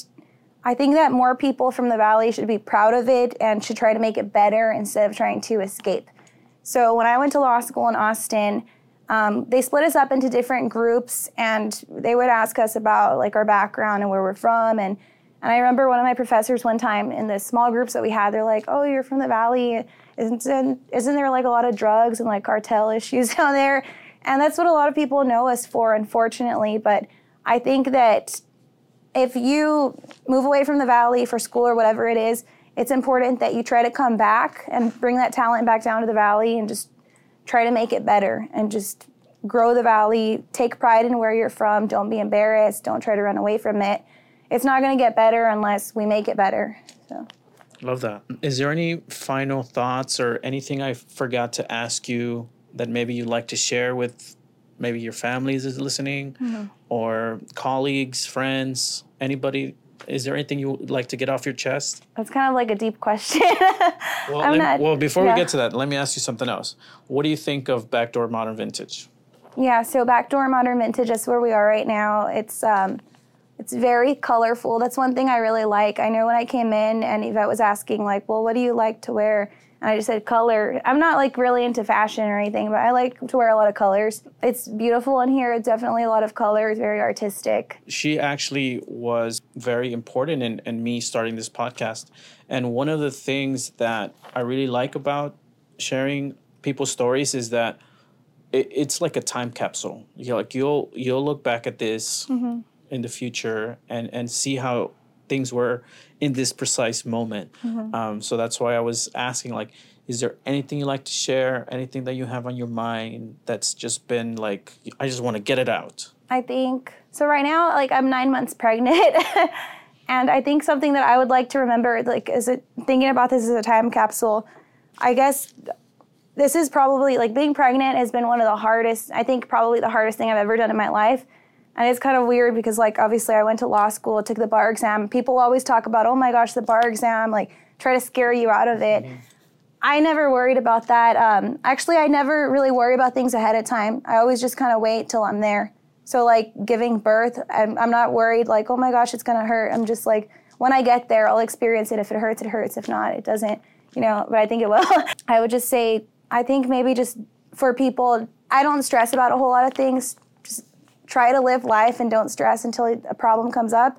more people from the Valley should be proud of it and should try to make it better instead of trying to escape. So when I went to law school in Austin, they split us up into different groups, and they would ask us about like our background and where we're from. And I remember one of my professors one time in the small groups that we had, they're like, "Oh, you're from the Valley. Isn't there like a lot of drugs and like cartel issues down there?" And that's what a lot of people know us for, unfortunately. But I think that if you move away from the Valley for school or whatever it is, it's important that you try to come back and bring that talent back down to the Valley and just try to make it better and just grow the Valley. Take pride in where you're from. Don't be embarrassed. Don't try to run away from it. It's not going to get better unless we make it better. So. Love that. Is there any final thoughts or anything I forgot to ask you that maybe you'd like to share with maybe your families is listening or colleagues, friends, anybody? Is there anything you would like to get off your chest? That's kind of like a deep question. Before we get to that, let me ask you something else. What do you think of Backdoor Modern Vintage? Yeah, so Backdoor Modern Vintage, that's where we are right now. It's very colorful. That's one thing I really like. I know when I came in and Yvette was asking, like, well, what do you like to wear? And I just said color. I'm not like really into fashion or anything, but I like to wear a lot of colors. It's beautiful in here. It's definitely a lot of colors, very artistic. She actually was very important in me starting this podcast. And one of the things that I really like about sharing people's stories is that it's like a time capsule. You'll look back at this in the future and see how things were in this precise moment. So that's why I was asking, like, is there anything you like to share? Anything that you have on your mind that's just been like, I just want to get it out? I think, so right now, like, I'm 9 months pregnant. And I think something that I would like to remember, like, thinking about this as a time capsule, I guess this is probably, like, being pregnant has been one of the hardest, I think probably the hardest thing I've ever done in my life. And it's kind of weird because, like, obviously I went to law school, took the bar exam. People always talk about, oh my gosh, the bar exam, like, try to scare you out of it. I never worried about that. Actually, I never really worry about things ahead of time. I always just kind of wait till I'm there. So, like, giving birth, I'm not worried, like, oh my gosh, it's going to hurt. I'm just like, when I get there, I'll experience it. If it hurts, it hurts. If not, it doesn't, but I think it will. I would just say, I think maybe just for people, I don't stress about a whole lot of things. Just try to live life and don't stress until a problem comes up.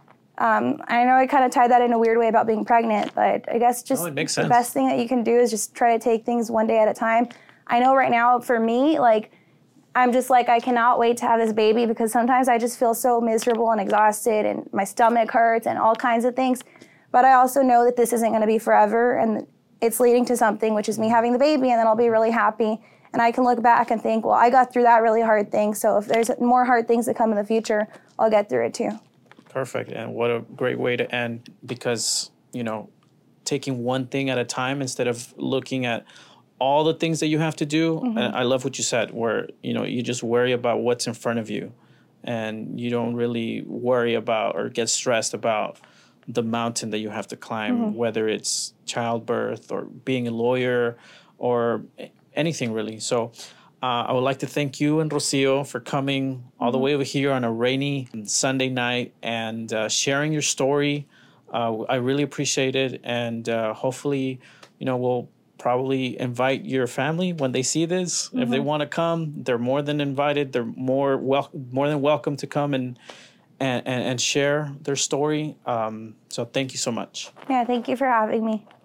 I know I kind of tied that in a weird way about being pregnant, but I guess just it makes the sense. best thing that you can do is just try to take things one day at a time. I know right now for me, like, I'm just like, I cannot wait to have this baby because sometimes I just feel so miserable and exhausted and my stomach hurts and all kinds of things. But I also know that this isn't going to be forever and it's leading to something, which is me having the baby, and then I'll be really happy. And I can look back and think, well, I got through that really hard thing. So if there's more hard things that come in the future, I'll get through it too. Perfect. And what a great way to end, because, taking one thing at a time instead of looking at all the things that you have to do. And I love what you said, where, you just worry about what's in front of you and you don't really worry about or get stressed about the mountain that you have to climb, whether it's childbirth or being a lawyer or anything really. So I would like to thank you and Rocio for coming all the way over here on a rainy Sunday night and sharing your story. I really appreciate it. And hopefully, we'll probably invite your family when they see this. If they want to come, they're more than invited. They're more than welcome to come and share their story. So thank you so much. Yeah, thank you for having me.